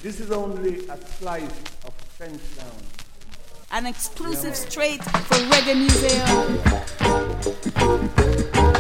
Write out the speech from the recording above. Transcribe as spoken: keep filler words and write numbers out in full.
This is only a slice of French sound. An exclusive straight for Reggae Museum.